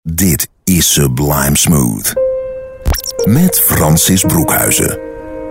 Dit is Sublime Smooth. Met Francis Broekhuizen.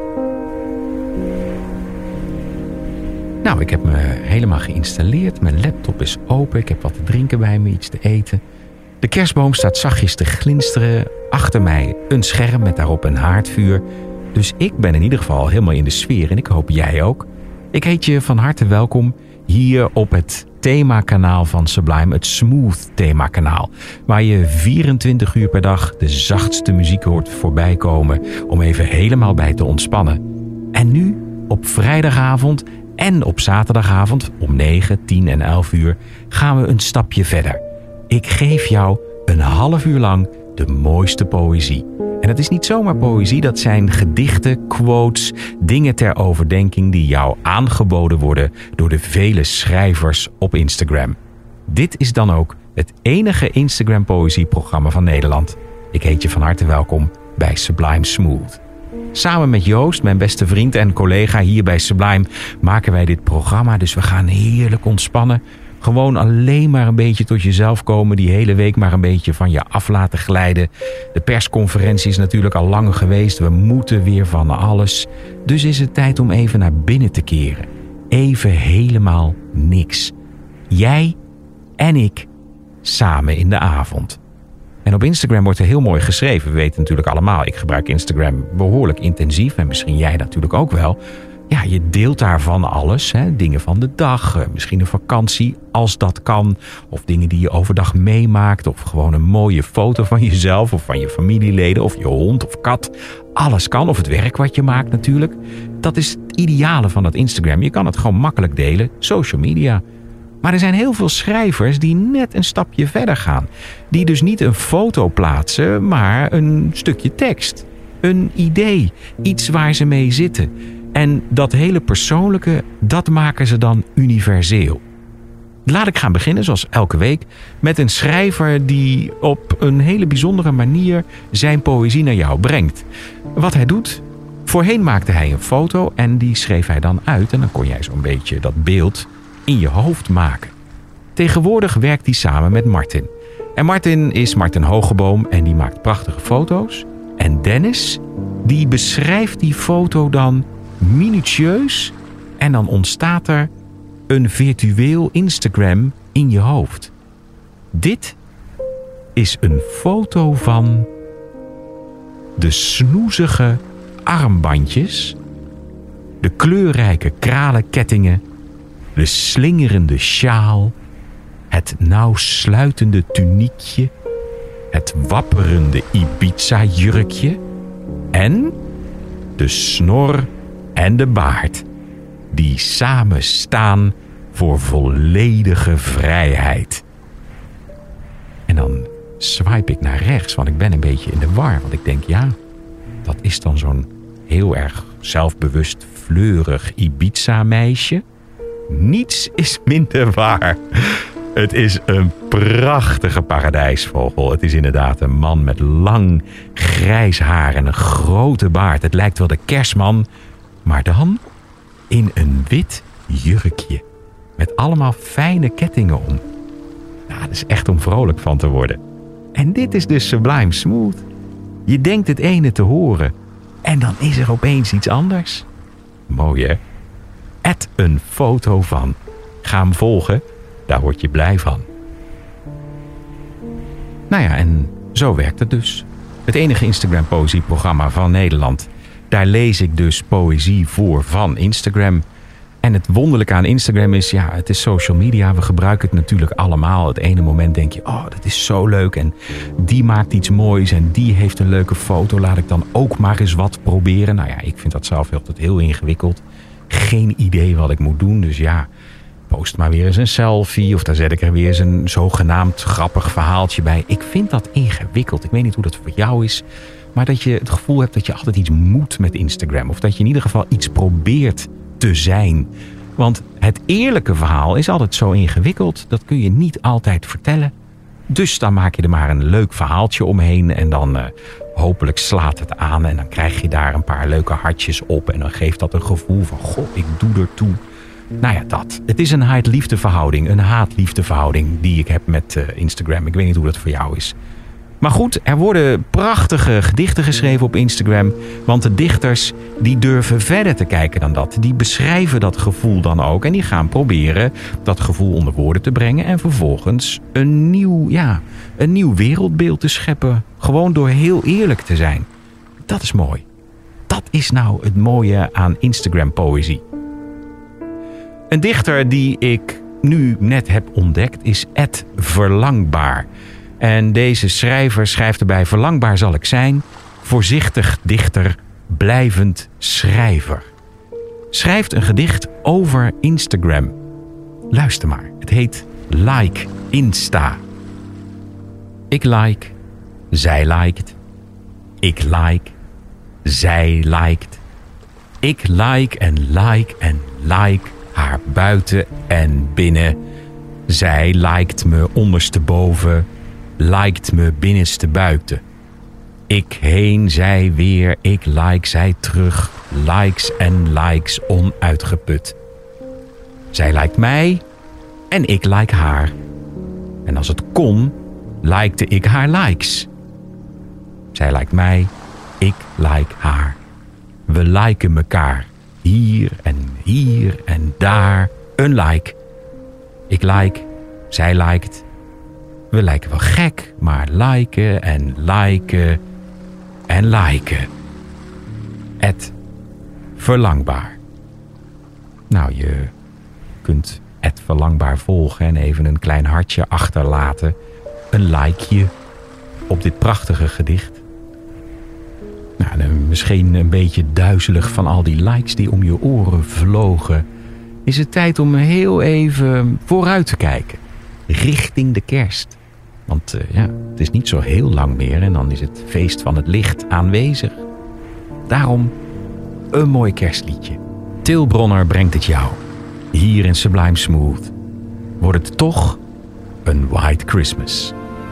Nou, ik heb me helemaal geïnstalleerd. Mijn laptop is open. Ik heb wat te drinken bij me, iets te eten. De kerstboom staat zachtjes te glinsteren. Achter mij een scherm met daarop een haardvuur. Dus ik ben in ieder geval helemaal in de sfeer en ik hoop jij ook. Ik heet je van harte welkom hier op het themakanaal van Sublime, het Smooth themakanaal. Waar je 24 uur per dag de zachtste muziek hoort voorbij komen om even helemaal bij te ontspannen. En nu, op vrijdagavond en op zaterdagavond om 9, 10 en 11 uur gaan we een stapje verder. Ik geef jou een half uur lang de mooiste poëzie. En het is niet zomaar poëzie, dat zijn gedichten, quotes, dingen ter overdenking die jou aangeboden worden door de vele schrijvers op Instagram. Dit is dan ook het enige Instagram poëzieprogramma van Nederland. Ik heet je van harte welkom bij Sublime Smooth. Samen met Joost, mijn beste vriend en collega hier bij Sublime, maken wij dit programma, dus we gaan heerlijk ontspannen. Gewoon alleen maar een beetje tot jezelf komen. Die hele week maar een beetje van je af laten glijden. De persconferentie is natuurlijk al lang geweest. We moeten weer van alles. Dus is het tijd om even naar binnen te keren. Even helemaal niks. Jij en ik samen in de avond. En op Instagram wordt er heel mooi geschreven. We weten natuurlijk allemaal, ik gebruik Instagram behoorlijk intensief. En misschien jij natuurlijk ook wel. Ja, je deelt daarvan alles. Hè? Dingen van de dag, misschien een vakantie als dat kan. Of dingen die je overdag meemaakt. Of gewoon een mooie foto van jezelf of van je familieleden. Of je hond of kat. Alles kan. Of het werk wat je maakt natuurlijk. Dat is het ideale van dat Instagram. Je kan het gewoon makkelijk delen. Social media. Maar er zijn heel veel schrijvers die net een stapje verder gaan. Die dus niet een foto plaatsen, maar een stukje tekst. Een idee. Iets waar ze mee zitten. En dat hele persoonlijke, dat maken ze dan universeel. Laat ik gaan beginnen, zoals elke week, met een schrijver die op een hele bijzondere manier zijn poëzie naar jou brengt. Wat hij doet, voorheen maakte hij een foto en die schreef hij dan uit. En dan kon jij zo'n beetje dat beeld in je hoofd maken. Tegenwoordig werkt hij samen met Martin. En Martin is Martin Hogeboom en die maakt prachtige foto's. En Dennis, die beschrijft die foto dan minutieus en dan ontstaat er een virtueel Instagram in je hoofd. Dit is een foto van de snoezige armbandjes, de kleurrijke kralenkettingen, de slingerende sjaal, het nauw sluitende tuniekje, het wapperende Ibiza-jurkje en de snor en de baard, die samen staan voor volledige vrijheid. En dan swipe ik naar rechts, want ik ben een beetje in de war. Want ik denk, ja, dat is dan zo'n heel erg zelfbewust, fleurig Ibiza-meisje. Niets is minder waar. Het is een prachtige paradijsvogel. Het is inderdaad een man met lang grijs haar en een grote baard. Het lijkt wel de Kerstman, maar dan in een wit jurkje. Met allemaal fijne kettingen om. Nou, dat is echt om vrolijk van te worden. En dit is dus Sublime Smooth. Je denkt het ene te horen. En dan is er opeens iets anders. Mooi hè? Add een foto van. Ga hem volgen. Daar word je blij van. Nou ja, en zo werkt het dus. Het enige Instagram poëzieprogramma van Nederland. Daar lees ik dus poëzie voor van Instagram. En het wonderlijke aan Instagram is, ja, het is social media. We gebruiken het natuurlijk allemaal. Het ene moment denk je, oh, dat is zo leuk. En die maakt iets moois en die heeft een leuke foto. Laat ik dan ook maar eens wat proberen. Nou ja, ik vind dat zelf altijd heel ingewikkeld. Geen idee wat ik moet doen. Dus ja, post maar weer eens een selfie. Of daar zet ik er weer eens een zogenaamd grappig verhaaltje bij. Ik vind dat ingewikkeld. Ik weet niet hoe dat voor jou is. Maar dat je het gevoel hebt dat je altijd iets moet met Instagram. Of dat je in ieder geval iets probeert te zijn. Want het eerlijke verhaal is altijd zo ingewikkeld. Dat kun je niet altijd vertellen. Dus dan maak je er maar een leuk verhaaltje omheen. En dan hopelijk slaat het aan. En dan krijg je daar een paar leuke hartjes op. En dan geeft dat een gevoel van, goh, ik doe ertoe. Nou ja, dat. Het is een haat-liefde verhouding. Een haat-liefde verhouding die ik heb met Instagram. Ik weet niet hoe dat voor jou is. Maar goed, er worden prachtige gedichten geschreven op Instagram. Want de dichters die durven verder te kijken dan dat. Die beschrijven dat gevoel dan ook. En die gaan proberen dat gevoel onder woorden te brengen. En vervolgens een nieuw wereldbeeld te scheppen. Gewoon door heel eerlijk te zijn. Dat is mooi. Dat is nou het mooie aan Instagram poëzie. Een dichter die ik nu net heb ontdekt is Ed Verlangbaar. En deze schrijver schrijft erbij: verlangbaar zal ik zijn, voorzichtig dichter, blijvend schrijver. Schrijft een gedicht over Instagram. Luister maar, het heet Like Insta. Ik like, zij liked. Ik like, zij liked. Ik like en like haar buiten en binnen. Zij liked me ondersteboven, liked me binnenste buiten. Ik heen, zij weer, ik like, zij terug. Likes en likes onuitgeput. Zij liked mij en ik like haar. En als het kon, likte ik haar likes. Zij liked mij, ik like haar. We liken mekaar. Hier en daar. Een like. Ik like, zij liked. We lijken wel gek, maar liken en liken en liken. Ed Verlangbaar. Nou, je kunt Ed Verlangbaar volgen en even een klein hartje achterlaten. Een likeje op dit prachtige gedicht. Nou, misschien een beetje duizelig van al die likes die om je oren vlogen. Is het tijd om heel even vooruit te kijken. Richting de kerst. Want het is niet zo heel lang meer en dan is het feest van het licht aanwezig. Daarom een mooi kerstliedje. Til Bronner brengt het jou. Hier in Sublime Smooth wordt het toch een White Christmas.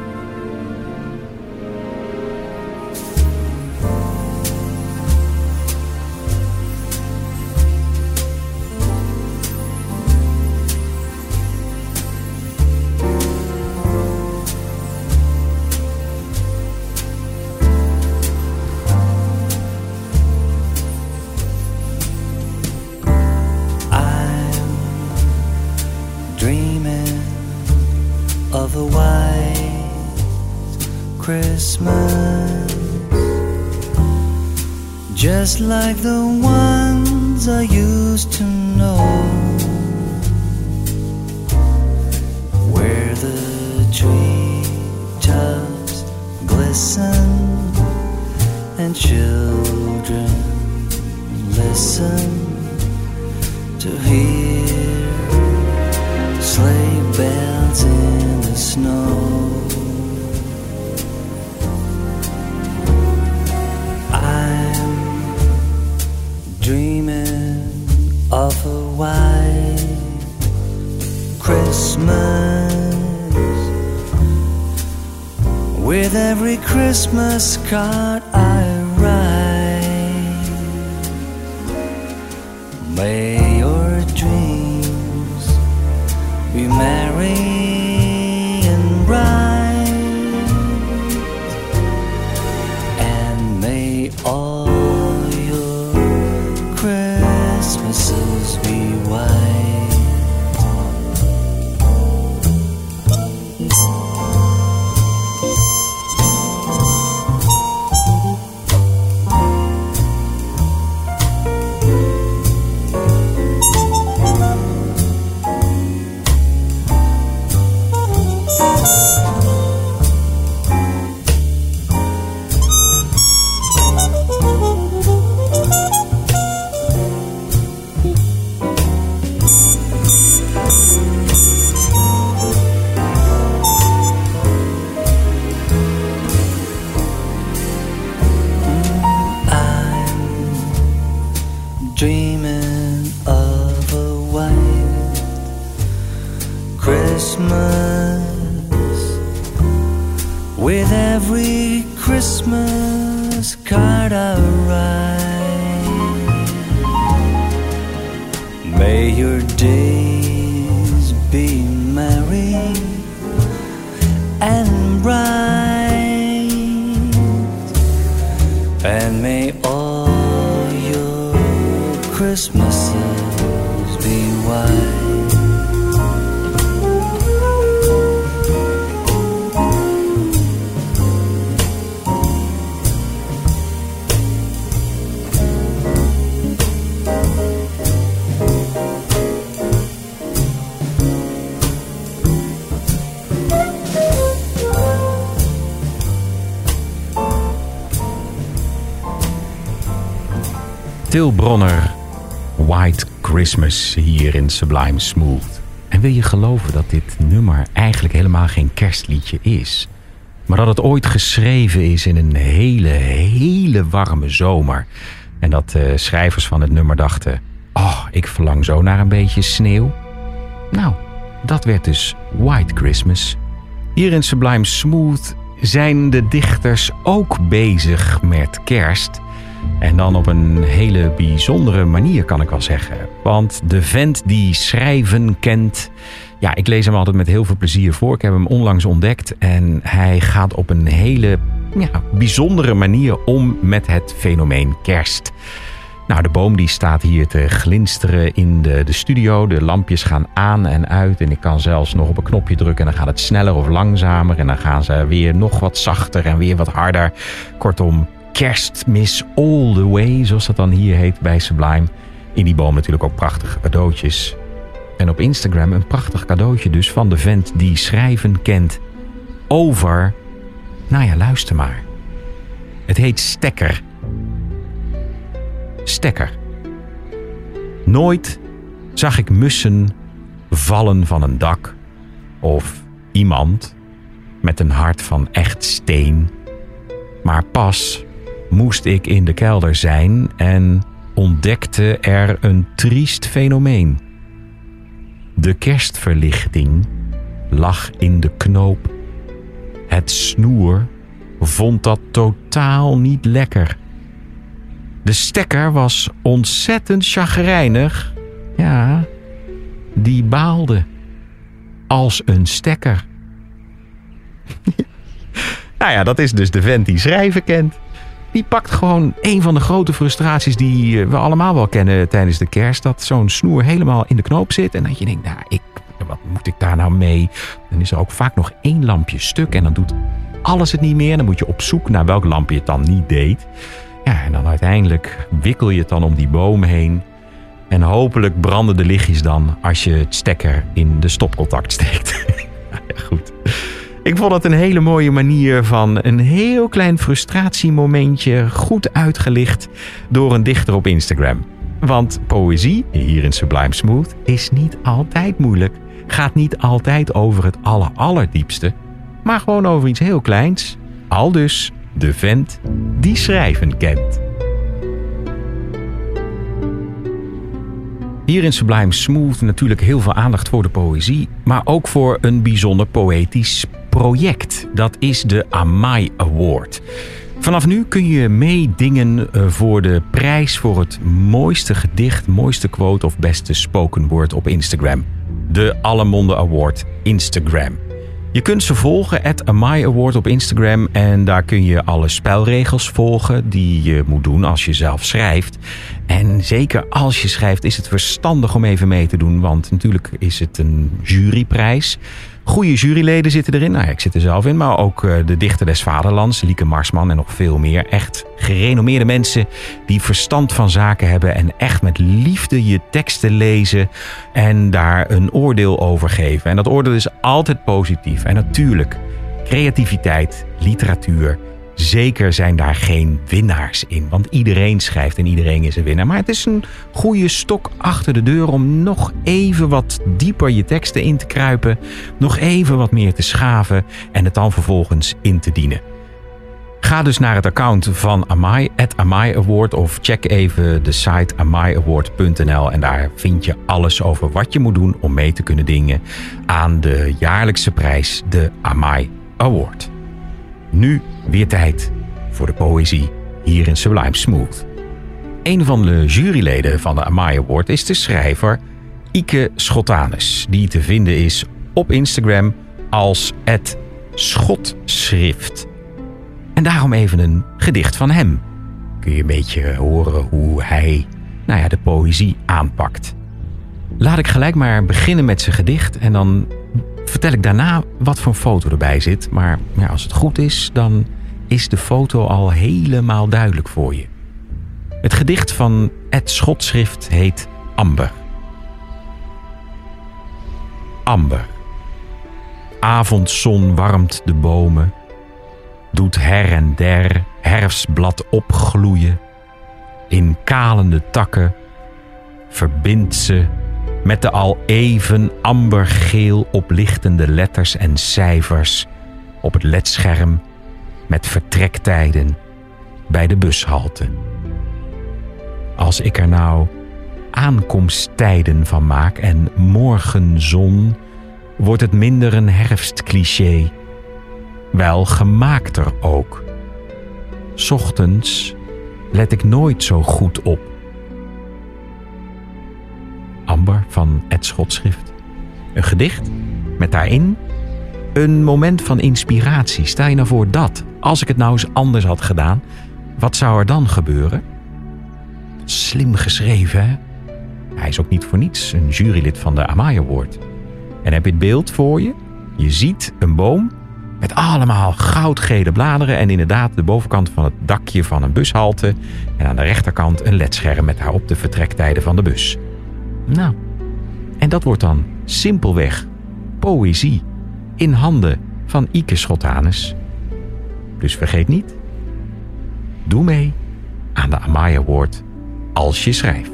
Of a white Christmas, just like the ones I used to know, where the treetops glisten and children listen to hear sleigh bells in the snow. I'm dreaming of a white Christmas, with every Christmas card I write. May your dreams be merry and bright, and may all your Christmases be white. Dreaming of a white Christmas, with every Christmas card I write. May your days be merry and bright, Christmases be white. Til Bronner, White Christmas hier in Sublime Smooth. En wil je geloven dat dit nummer eigenlijk helemaal geen kerstliedje is, maar dat het ooit geschreven is in een hele warme zomer. En dat de schrijvers van het nummer dachten, ik verlang zo naar een beetje sneeuw. Nou, dat werd dus White Christmas. Hier in Sublime Smooth zijn de dichters ook bezig met kerst. En dan op een hele bijzondere manier, kan ik wel zeggen. Want de vent die schrijven kent, ja, ik lees hem altijd met heel veel plezier voor. Ik heb hem onlangs ontdekt en hij gaat op een hele bijzondere manier om met het fenomeen kerst. Nou, de boom die staat hier te glinsteren in de studio. De lampjes gaan aan en uit en ik kan zelfs nog op een knopje drukken en dan gaat het sneller of langzamer. En dan gaan ze weer nog wat zachter en weer wat harder. Kortom, Kerstmis all the way, zoals dat dan hier heet bij Sublime. In die boom natuurlijk ook prachtige cadeautjes. En op Instagram een prachtig cadeautje dus van de vent die schrijven kent over, luister maar. Het heet Stekker. Stekker. Nooit zag ik mussen vallen van een dak of iemand met een hart van echt steen. Maar pas moest ik in de kelder zijn en ontdekte er een triest fenomeen. De kerstverlichting lag in de knoop. Het snoer vond dat totaal niet lekker. De stekker was ontzettend chagrijnig. Ja, die baalde. Als een stekker. Dat is dus de vent die schrijven kent. Die pakt gewoon een van de grote frustraties die we allemaal wel kennen tijdens de kerst. Dat zo'n snoer helemaal in de knoop zit. En dat je denkt, wat moet ik daar nou mee? Dan is er ook vaak nog 1 lampje stuk. En dan doet alles het niet meer. Dan moet je op zoek naar welk lampje het dan niet deed. Ja, en dan uiteindelijk wikkel je het dan om die boom heen. En hopelijk branden de lichtjes dan als je het stekker in de stopcontact steekt. Ja, goed. Ik vond het een hele mooie manier van een heel klein frustratiemomentje goed uitgelicht door een dichter op Instagram. Want poëzie, hier in Sublime Smooth, is niet altijd moeilijk. Gaat niet altijd over het allerdiepste, maar gewoon over iets heel kleins. Aldus de vent die schrijven kent. Hier in Sublime Smooth natuurlijk heel veel aandacht voor de poëzie, maar ook voor een bijzonder poëtisch project. Dat is de Amai Award. Vanaf nu kun je meedingen voor de prijs voor het mooiste gedicht, mooiste quote of beste spoken word op Instagram. De Allemonde Award Instagram. Je kunt ze volgen, @Amai Award op Instagram. En daar kun je alle spelregels volgen die je moet doen als je zelf schrijft. En zeker als je schrijft is het verstandig om even mee te doen. Want natuurlijk is het een juryprijs. Goede juryleden zitten erin. Ik zit er zelf in. Maar ook de dichter des vaderlands, Lieke Marsman en nog veel meer. Echt gerenommeerde mensen die verstand van zaken hebben. En echt met liefde je teksten lezen. En daar een oordeel over geven. En dat oordeel is altijd positief. En natuurlijk, creativiteit, literatuur. Zeker zijn daar geen winnaars in. Want iedereen schrijft en iedereen is een winnaar. Maar het is een goede stok achter de deur om nog even wat dieper je teksten in te kruipen. Nog even wat meer te schaven en het dan vervolgens in te dienen. Ga dus naar het account van Amai, @Amai Award, of check even de site amaiaward.nl en daar vind je alles over wat je moet doen om mee te kunnen dingen aan de jaarlijkse prijs, de Amai Award. Nu weer tijd voor de poëzie hier in Sublime Smooth. Een van de juryleden van de Amai Award is de schrijver Ike Schotanus, die te vinden is op Instagram als @schotschrift. En daarom even een gedicht van hem. Kun je een beetje horen hoe hij de poëzie aanpakt. Laat ik gelijk maar beginnen met zijn gedicht en dan vertel ik daarna wat voor foto erbij zit. Maar als het goed is, dan is de foto al helemaal duidelijk voor je. Het gedicht van Ed Schotschrift heet Amber. Amber. Avondzon warmt de bomen, doet her en der herfstblad opgloeien. In kalende takken verbindt ze met de al even ambergeel oplichtende letters en cijfers op het ledscherm met vertrektijden bij de bushalte. Als ik er nou aankomsttijden van maak en morgenzon, wordt het minder een herfstcliché, wel gemaakter ook. 's Ochtends let ik nooit zo goed op. Amber van Ed Schotschrift. Een gedicht met daarin een moment van inspiratie. Stel je nou voor dat, als ik het nou eens anders had gedaan, wat zou er dan gebeuren? Slim geschreven, hè? Hij is ook niet voor niets een jurylid van de Amai Award. En heb je het beeld voor je? Je ziet een boom met allemaal goudgele bladeren en inderdaad de bovenkant van het dakje van een bushalte en aan de rechterkant een ledscherm met daarop de vertrektijden van de bus. Nou, en dat wordt dan simpelweg poëzie in handen van Ike Schottanus. Dus vergeet niet, doe mee aan de Amai Award als je schrijft.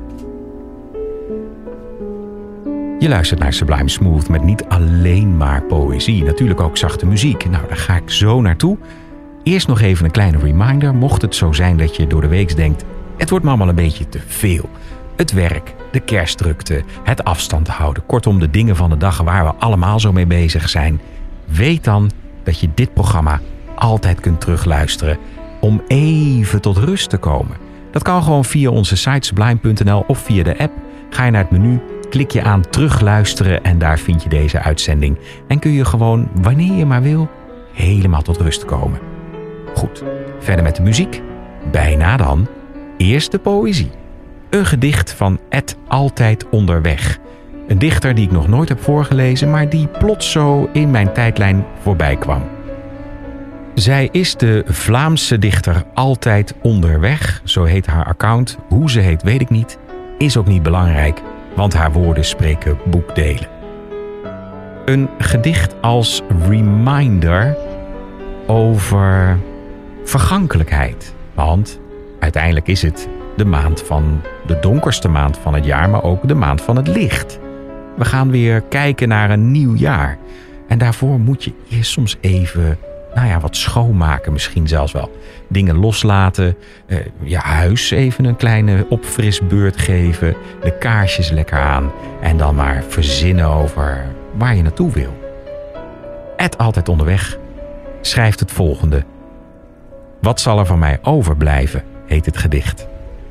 Je luistert naar Sublime Smooth met niet alleen maar poëzie, natuurlijk ook zachte muziek. Nou, daar ga ik zo naartoe. Eerst nog even een kleine reminder, mocht het zo zijn dat je door de week denkt, het wordt me allemaal een beetje te veel. Het werk, de kerstdrukte, het afstand houden, kortom de dingen van de dag waar we allemaal zo mee bezig zijn. Weet dan dat je dit programma altijd kunt terugluisteren om even tot rust te komen. Dat kan gewoon via onze site sublime.nl of via de app. Ga je naar het menu, klik je aan terugluisteren en daar vind je deze uitzending. En kun je gewoon, wanneer je maar wil, helemaal tot rust komen. Goed, verder met de muziek. Bijna dan. Eerst de poëzie. Een gedicht van Ed Altijd Onderweg. Een dichter die ik nog nooit heb voorgelezen, maar die plots zo in mijn tijdlijn voorbij kwam. Zij is de Vlaamse dichter Altijd Onderweg, zo heet haar account. Hoe ze heet weet ik niet, is ook niet belangrijk, want haar woorden spreken boekdelen. Een gedicht als reminder over vergankelijkheid, want uiteindelijk is het de maand van de donkerste maand van het jaar, maar ook de maand van het licht. We gaan weer kijken naar een nieuw jaar. En daarvoor moet je eerst soms even wat schoonmaken, misschien zelfs wel. Dingen loslaten, je huis even een kleine opfrisbeurt geven, de kaarsjes lekker aan en dan maar verzinnen over waar je naartoe wil. Ed Altijd Onderweg schrijft het volgende. Wat zal er van mij overblijven, heet het gedicht.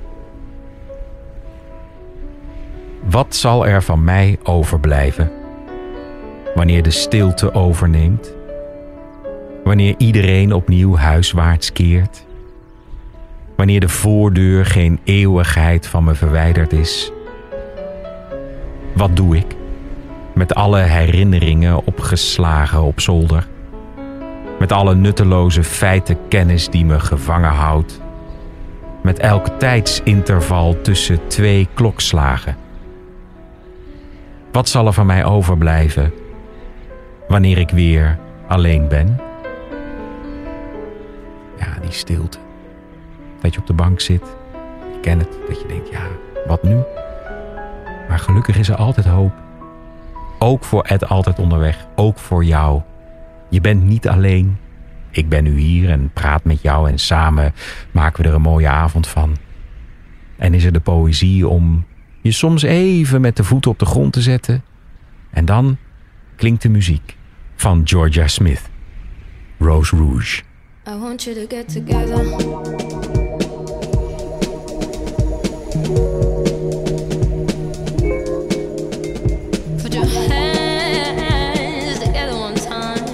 Wat zal er van mij overblijven wanneer de stilte overneemt? Wanneer iedereen opnieuw huiswaarts keert? Wanneer de voordeur geen eeuwigheid van me verwijderd is? Wat doe ik met alle herinneringen opgeslagen op zolder? Met alle nutteloze feitenkennis die me gevangen houdt? Met elk tijdsinterval tussen 2 klokslagen? Wat zal er van mij overblijven wanneer ik weer alleen ben? Ja, die stilte. Dat je op de bank zit. Je kent het. Dat je denkt, ja, wat nu? Maar gelukkig is er altijd hoop. Ook voor Ed Altijd Onderweg. Ook voor jou. Je bent niet alleen. Ik ben nu hier en praat met jou en samen maken we er een mooie avond van. En is er de poëzie om je soms even met de voeten op de grond te zetten. En dan klinkt de muziek van Georgia Smith. Rose Rouge. I want you to get together. Put your hands together one time.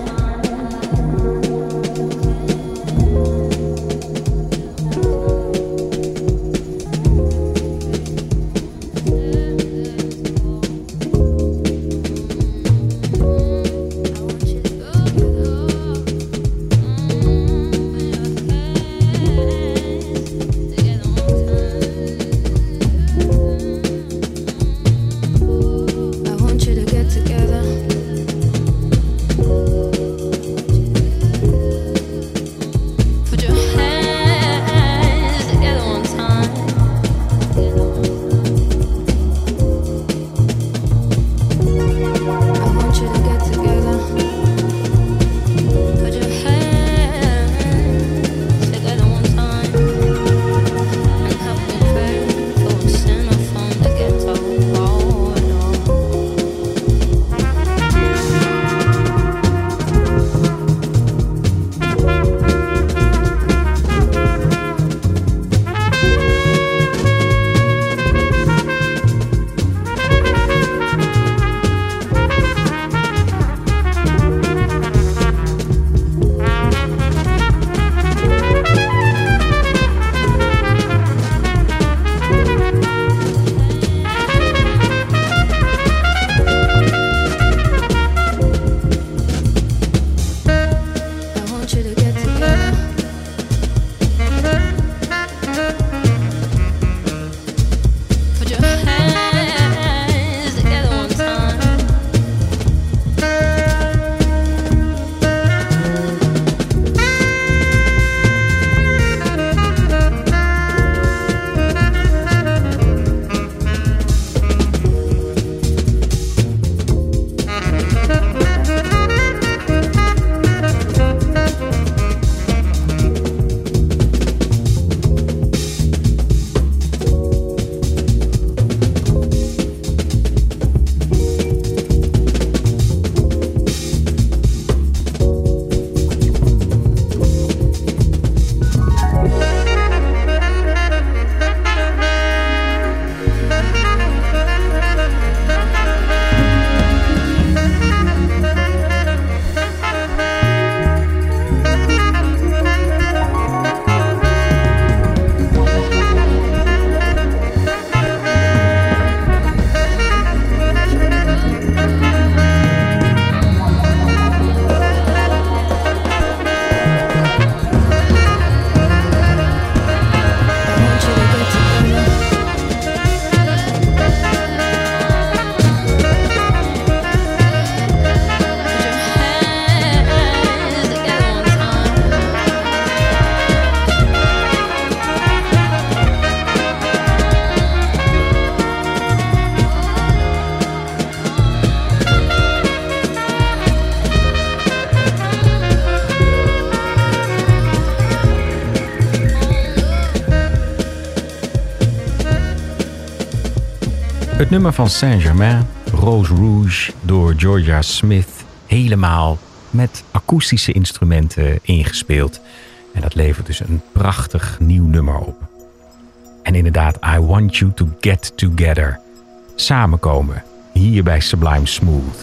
Het nummer van Saint-Germain, Rose Rouge, door Georgia Smith, helemaal met akoestische instrumenten ingespeeld. En dat levert dus een prachtig nieuw nummer op. En inderdaad, I Want You To Get Together. Samenkomen, hier bij Sublime Smooth.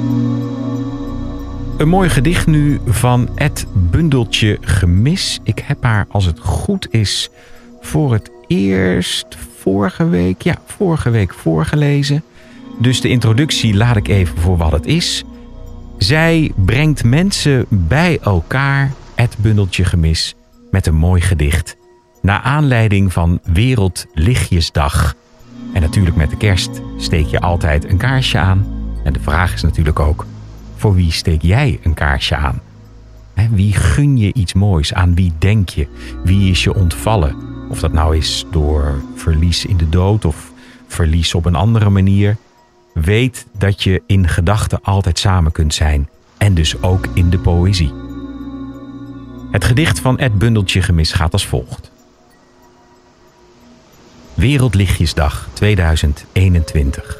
Een mooi gedicht nu van Ed Bundeltje Gemis. Ik heb haar, als het goed is, voor het eerst vorige week voorgelezen. Dus de introductie laat ik even voor wat het is. Zij brengt mensen bij elkaar, Ed Bundeltje Gemis, met een mooi gedicht. Naar aanleiding van Wereldlichtjesdag. En natuurlijk met de kerst steek je altijd een kaarsje aan. En de vraag is natuurlijk ook, voor wie steek jij een kaarsje aan? Wie gun je iets moois? Aan wie denk je? Wie is je ontvallen? Of dat nou is door verlies in de dood of verlies op een andere manier. Weet dat je in gedachten altijd samen kunt zijn. En dus ook in de poëzie. Het gedicht van Ed Bundeltje Gemis gaat als volgt. Wereldlichtjesdag 2021.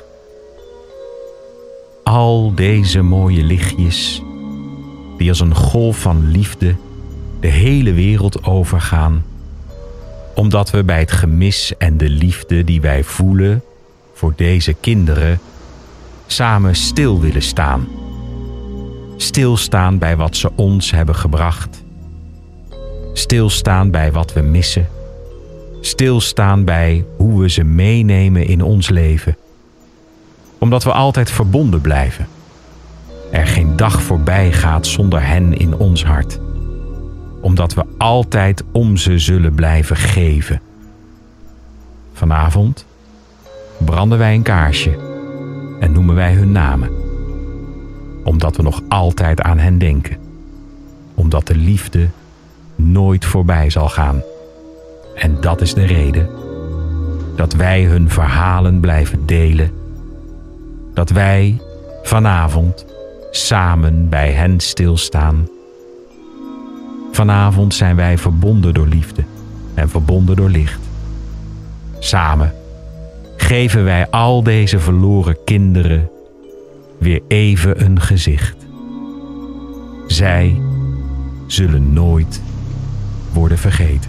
Al deze mooie lichtjes die als een golf van liefde de hele wereld overgaan, omdat we bij het gemis en de liefde die wij voelen voor deze kinderen samen stil willen staan. Stilstaan bij wat ze ons hebben gebracht. Stilstaan bij wat we missen. Stilstaan bij hoe we ze meenemen in ons leven. Omdat we altijd verbonden blijven. Er geen dag voorbij gaat zonder hen in ons hart. Omdat we altijd om ze zullen blijven geven. Vanavond branden wij een kaarsje en noemen wij hun namen. Omdat we nog altijd aan hen denken. Omdat de liefde nooit voorbij zal gaan. En dat is de reden dat wij hun verhalen blijven delen. Dat wij vanavond samen bij hen stilstaan. Vanavond zijn wij verbonden door liefde en verbonden door licht. Samen geven wij al deze verloren kinderen weer even een gezicht. Zij zullen nooit worden vergeten.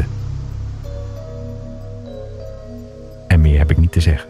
En meer heb ik niet te zeggen.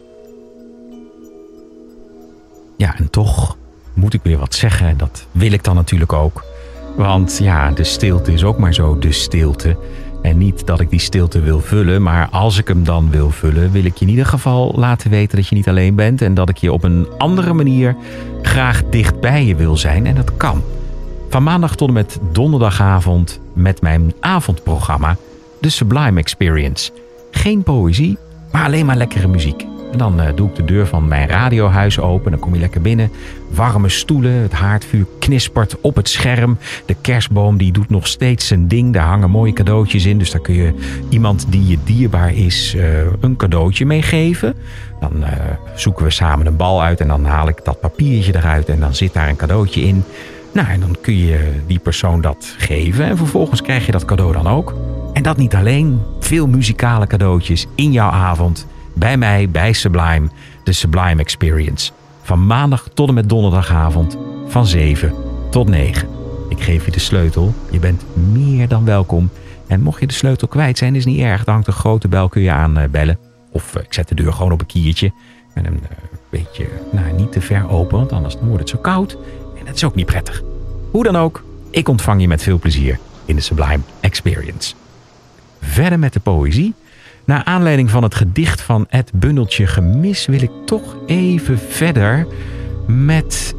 Ja, en toch moet ik weer wat zeggen. Dat wil ik dan natuurlijk ook. Want ja, de stilte is ook maar zo de stilte. En niet dat ik die stilte wil vullen, maar als ik hem dan wil vullen, wil ik je in ieder geval laten weten dat je niet alleen bent en dat ik je op een andere manier graag dicht bij je wil zijn. En dat kan. Van maandag tot en met donderdagavond met mijn avondprogramma The Sublime Experience. Geen poëzie, maar alleen maar lekkere muziek. En dan doe ik de deur van mijn radiohuis open. Dan kom je lekker binnen. Warme stoelen, het haardvuur knispert op het scherm. De kerstboom die doet nog steeds zijn ding. Daar hangen mooie cadeautjes in. Dus daar kun je iemand die je dierbaar is een cadeautje mee geven. Dan zoeken we samen een bal uit. En dan haal ik dat papiertje eruit. En dan zit daar een cadeautje in. Nou, en dan kun je die persoon dat geven. En vervolgens krijg je dat cadeau dan ook. En dat niet alleen. Veel muzikale cadeautjes in jouw avond. Bij mij, bij Sublime, de Sublime Experience. Van maandag tot en met donderdagavond van 7 tot 9. Ik geef je de sleutel. Je bent meer dan welkom. En mocht je de sleutel kwijt zijn, is niet erg. Dan hangt een grote bel, kun je aanbellen. Of ik zet de deur gewoon op een kiertje. En een beetje, niet te ver open, want anders wordt het zo koud. En dat is ook niet prettig. Hoe dan ook, ik ontvang je met veel plezier in de Sublime Experience. Verder met de poëzie. Naar aanleiding van het gedicht van Ed Bundeltje Gemis wil ik toch even verder met,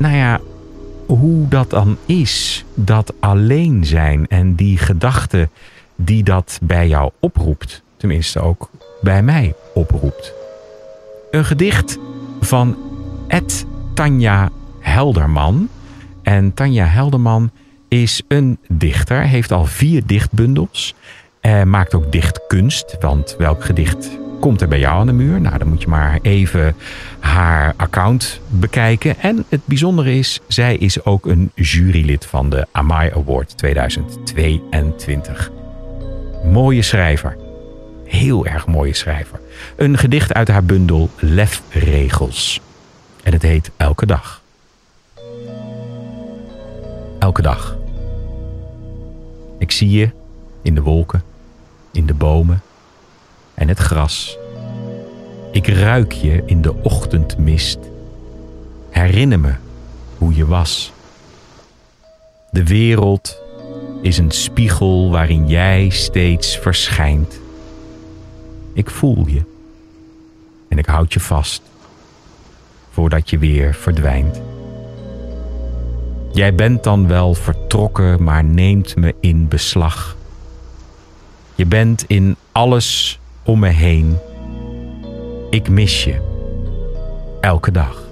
hoe dat dan is. Dat alleen zijn en die gedachte die dat bij jou oproept. Tenminste ook bij mij oproept. Een gedicht van Ed Tanja Helderman. En Tanja Helderman is een dichter, heeft al 4 dichtbundels. Maakt ook dichtkunst, want welk gedicht komt er bij jou aan de muur? Nou, dan moet je maar even haar account bekijken. En het bijzondere is, zij is ook een jurylid van de Amai Award 2022. Mooie schrijver. heel erg mooie schrijver. Een gedicht uit haar bundel Lefregels. En het heet Elke dag. Elke dag. Ik zie je in de wolken, in de bomen en het gras. Ik ruik je in de ochtendmist. Herinner me hoe je was. De wereld is een spiegel waarin jij steeds verschijnt. Ik voel je en ik houd je vast voordat je weer verdwijnt. Jij bent dan wel vertrokken, maar neemt me in beslag. Je bent in alles om me heen. Ik mis je. Elke dag.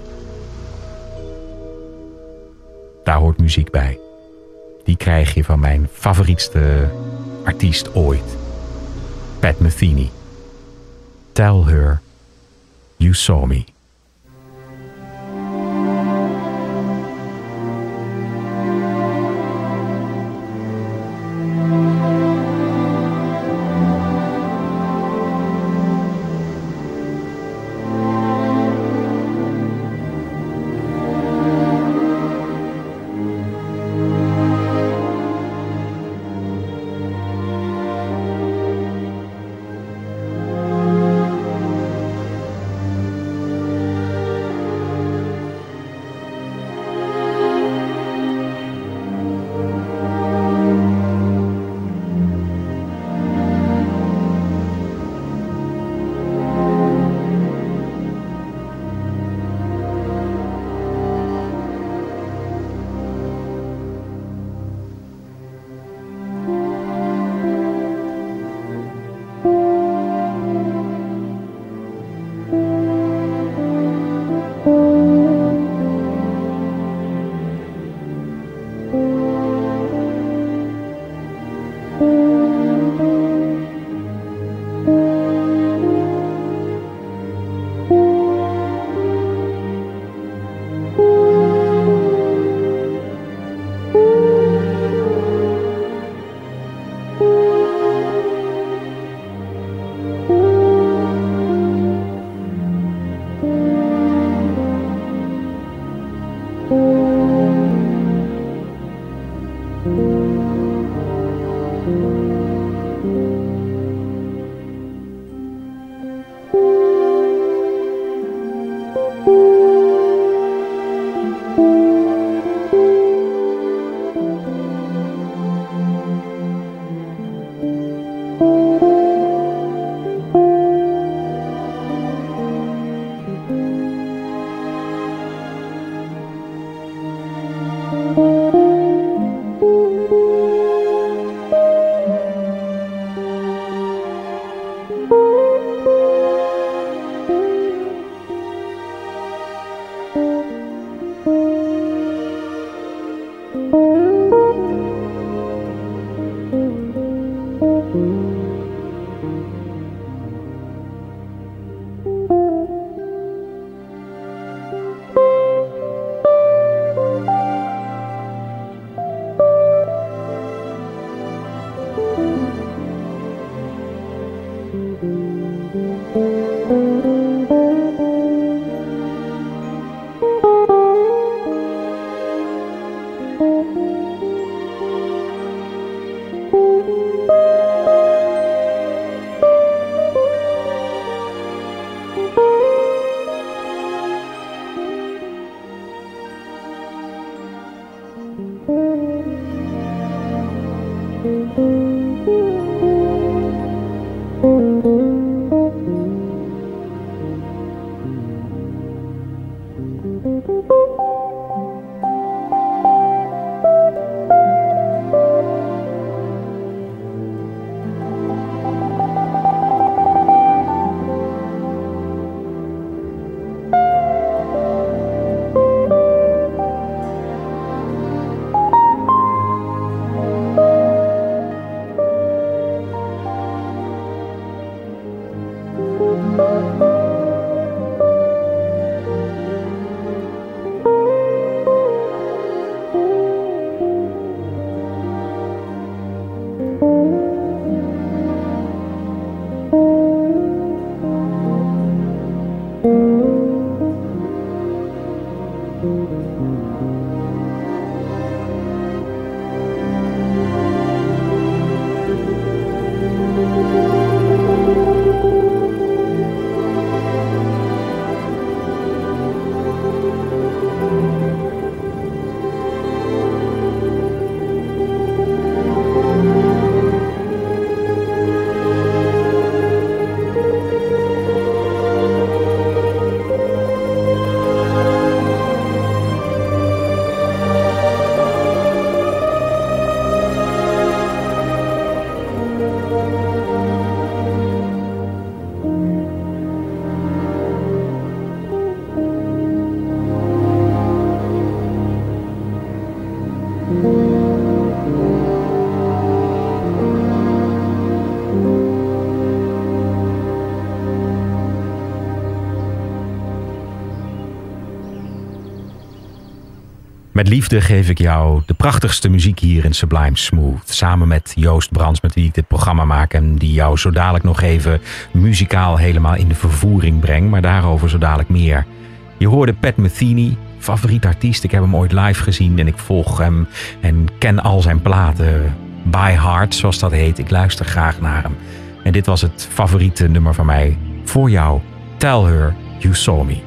Daar hoort muziek bij. Die krijg je van mijn favorietste artiest ooit. Pat Metheny. Tell her you saw me. Met liefde geef ik jou de prachtigste muziek hier in Sublime Smooth. Samen met Joost Brands, met wie ik dit programma maak en die jou zo dadelijk nog even muzikaal helemaal in de vervoering brengt. Maar daarover zo dadelijk meer. Je hoorde Pat Metheny, favoriet artiest. Ik heb hem ooit live gezien en ik volg hem en ken al zijn platen by heart, zoals dat heet. Ik luister graag naar hem. En dit was het favoriete nummer van mij voor jou. Tell Her You Saw Me.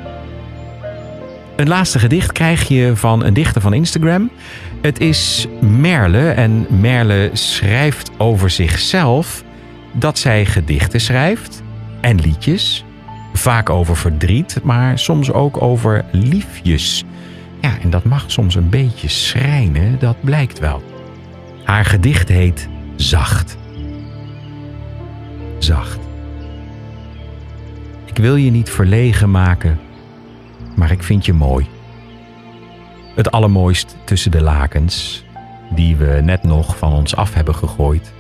Een laatste gedicht krijg je van een dichter van Instagram. Het is Merle en Merle schrijft over zichzelf dat zij gedichten schrijft en liedjes. Vaak over verdriet, maar soms ook over liefjes. Ja, en dat mag soms een beetje schrijnen, dat blijkt wel. Haar gedicht heet Zacht. Zacht. Ik wil je niet verlegen maken, maar ik vind je mooi. Het allermooist tussen de lakens, die we net nog van ons af hebben gegooid.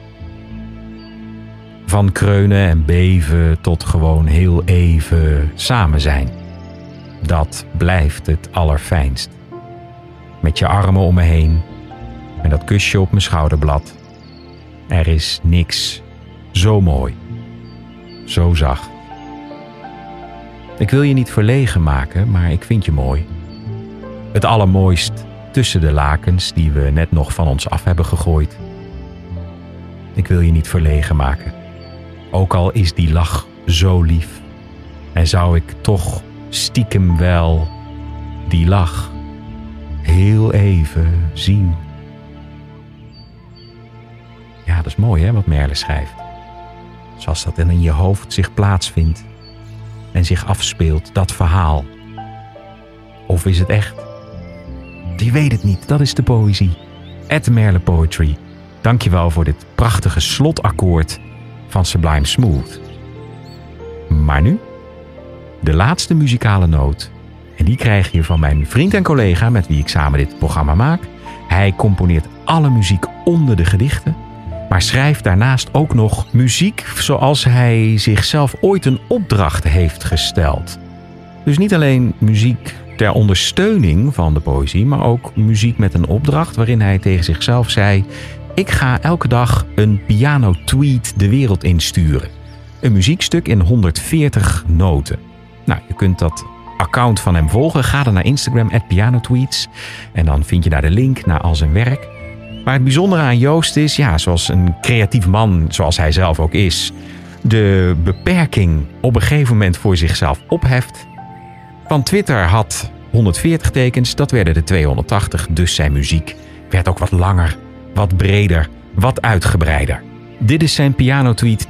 Van kreunen en beven tot gewoon heel even samen zijn. Dat blijft het allerfijnst. Met je armen om me heen en dat kusje op mijn schouderblad. Er is niks zo mooi, zo zacht. Ik wil je niet verlegen maken, maar ik vind je mooi. Het allermooist tussen de lakens die we net nog van ons af hebben gegooid. Ik wil je niet verlegen maken. Ook al is die lach zo lief. En zou ik toch stiekem wel die lach heel even zien. Ja, dat is mooi hè, wat Merle schrijft. Zoals dat in je hoofd zich plaatsvindt. En zich afspeelt, dat verhaal. Of is het echt? Je weet het niet, dat is de poëzie. @Merle Poetry. Dankjewel voor dit prachtige slotakkoord van Sublime Smooth. Maar nu, de laatste muzikale noot. En die krijg je van mijn vriend en collega met wie ik samen dit programma maak. Hij componeert alle muziek onder de gedichten. Maar schrijft daarnaast ook nog muziek zoals hij zichzelf ooit een opdracht heeft gesteld. Dus niet alleen muziek ter ondersteuning van de poëzie, maar ook muziek met een opdracht waarin hij tegen zichzelf zei: ik ga elke dag een piano-tweet de wereld insturen. Een muziekstuk in 140 noten. Nou, je kunt dat account van hem volgen. Ga dan naar Instagram @pianotweets en dan vind je daar de link naar al zijn werk. Maar het bijzondere aan Joost is, ja, zoals een creatief man, zoals hij zelf ook is, de beperking op een gegeven moment voor zichzelf opheft. Van Twitter had 140 tekens, dat werden er 280, dus zijn muziek werd ook wat langer, wat breder, wat uitgebreider. Dit is zijn pianotweet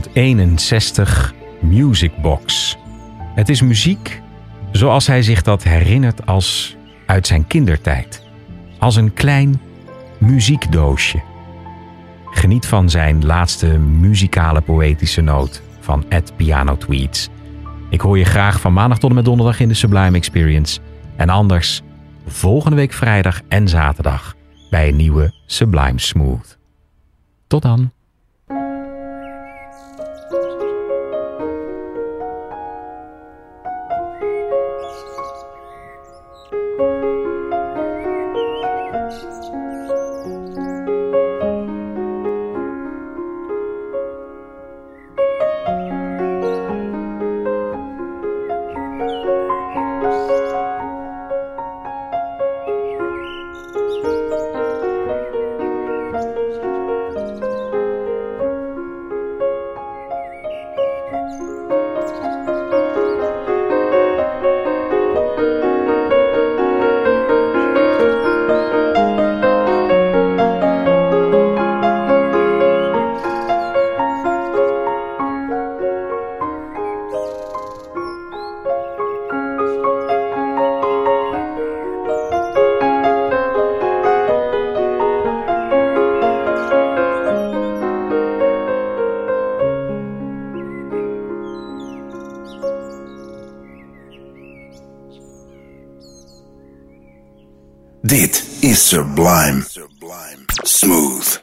361 Music Box. Het is muziek zoals hij zich dat herinnert als uit zijn kindertijd. Als een klein muziekdoosje. Geniet van zijn laatste muzikale poëtische noot van @pianotweets. Ik hoor je graag van maandag tot en met donderdag in de Sublime Experience. En anders volgende week vrijdag en zaterdag bij een nieuwe Sublime Smooth. Tot dan. Dit is Sublime Smooth.